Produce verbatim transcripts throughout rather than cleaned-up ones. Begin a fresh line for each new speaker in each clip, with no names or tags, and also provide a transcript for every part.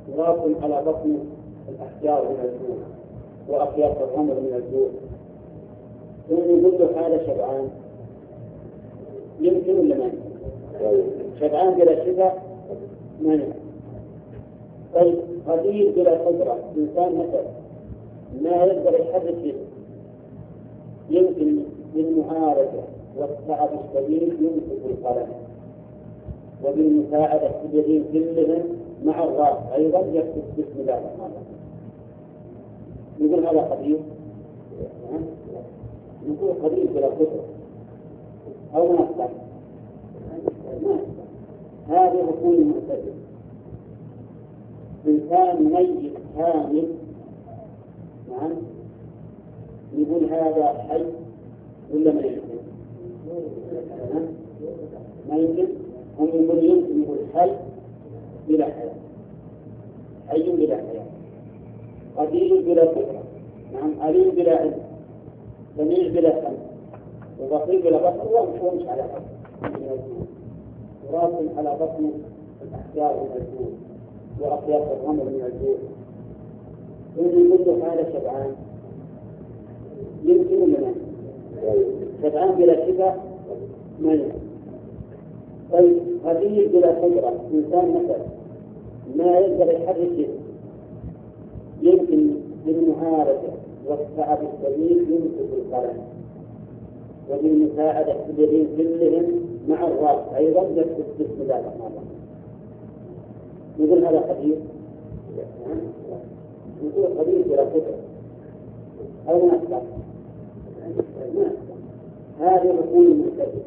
يراكم على بطن الأحجار من الجوع وأخياط الرمل من الجوع، ثم يقول له هذا شبعان، يمكن ولا ما يمكن؟ شبعان بلا شفاء ما يمكن. طيب قدير بلا قدرة، إنسان مثلا ما يقدر يحرك يده، يمكن بالمعالجة والتعب الشديد يمسك القلم، وبالمساعدة اليدين كلهم مع الراس أيضا يكتب بسم الله الرحمن الرحيم. يقول هذا قدير؟ نقول قدير بلا قدرة أو ما أستطيع. هذه ركون المعتدل. إنسان ميت كامل، نعم، يقول هذا حي ولا ما يمكن؟ ما يمكن. هم يقول يمكن، يقول حي بلا حياة، حي بلا حياة، قدير بلا قدرة، نعم، عليم بلا علم، سميع بلا سمع، وبصير بلا بصر، ومش على حد تراث على بطن الأحجار من الجوع وأخياط الرمل من الجوع، ثم يقول له هذا شبعان، يمكن ولا ما يمكن؟ شبعان بلا شفاء ما يمكن. طيب قدير بلا قدرة، إنسان مثلا ما يقدر يحرك يده، يمكن بالمعالجة والتعب الشديد يمسك القلم، وبالمساعدة اليدين كلهم مع الراس أيضا يكتب بسم الله الرحمن الرحيم. يقول هذا قدير؟ يقول قدير بلا قدرة أو ما أستطيع. هذه ركون المعتدل.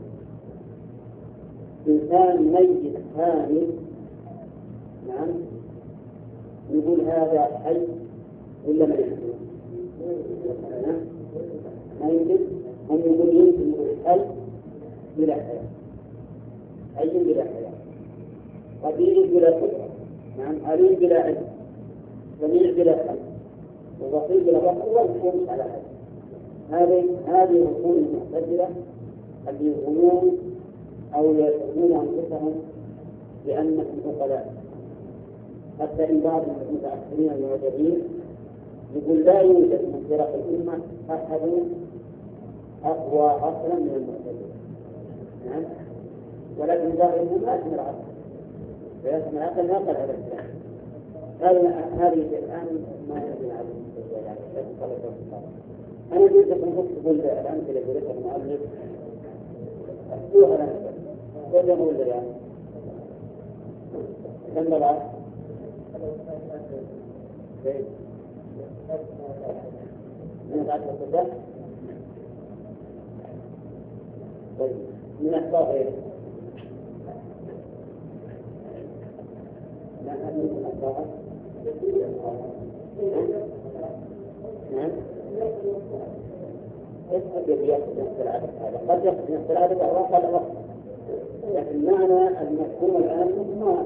إنسان ميت كامل، نعم، يقول هذا حي ولا ما يمكن؟ ما يمكن. هم يقول يمكن، يقول حي بلا حياة، حي بلا حياة، قدير بلا قدرة، نعم، عليم بلا علم، سميع بلا سمع، وبصير بلا بصر، ومش على حد. هذه هذه ركون المعتدلة الذي يظنون أو يسمون أنفسهم بأنهم عقلاء. حتى إن بعض المتأخرين المعجبين يقول لا يوجد من فرق الأمة أحد أقوى عقلا من المعتدلة، نعم، ولكن ظاهرهم لا يسمى العقل، فيسمى العقل ما قال هذا الكلام. هذه الآن ما يجب عليه. أنا جئت لكم أكتب الأمثلة في ذكر المؤلف أكتبوها لنا وجمعوا الآن كم بعد من بعد الصدق. طيب من أخطاء غيره لا هذه من أخطاء. نعم، يسحب يأخذ نفس العدد هذا، قد يأخذ نفس العدد أو أقل أو أكثر، لكن معنى المفهوم الآن ما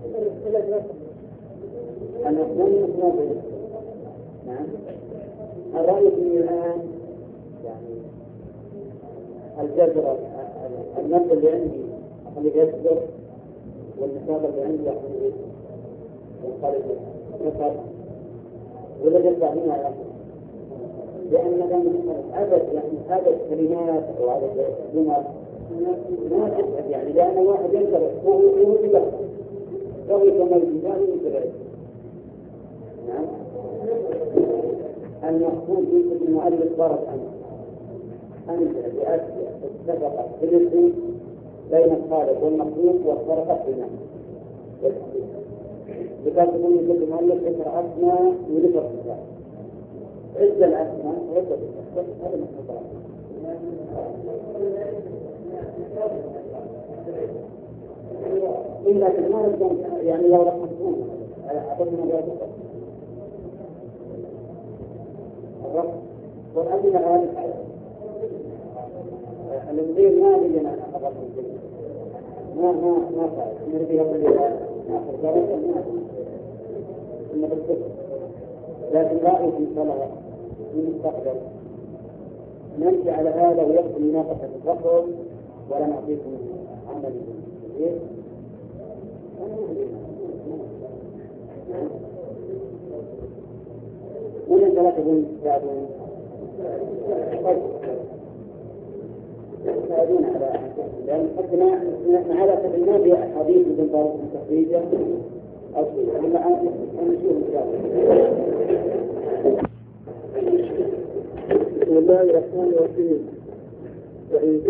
المفهوم ما بين. نعم، الرأي في الآن يعني الجذر المادة اللي عندي اللي يجذر، والنساب اللي عندي يأخذ ينقلب نسب ولا جذر هنا يأخذ، لأن عدد يعني عدد كلمات أو عدد جمل ما تسعد، يعني لأن واحد ينتبه هو هو له قوي كما الجبال ينتبه. نعم، المقصود في المؤلف ورد عنه أن بأشياء اتفقت في الاسم بين الخالق والمخلوق وافترقت بينهما. بكان تكون في المؤلف ذكر أسماء وذكر صفات، عد الأسماء وعد الصفات، هذا المقصود. إلا في المال يعني لو رحمتون أعطتنا بها الرب والأدنى هذه الحياة المدير ما بينا أخذ المدير ما ما ما فعل نريد يقول لي آخر ذلك إنه بالكفر، لكن رأيه في صلاة في المستقبل نمشي على هذا ويبقى مناقشة الرفض ولا نعطيكم عمل. إيه؟ ولا ثلاثة يساعدون؟ يساعدون على لأن حتى مع هذا ما في حديث من طريق التخريج أو شيء لما نشوف إن شاء الله. بسم الله الرحمن الرحيم.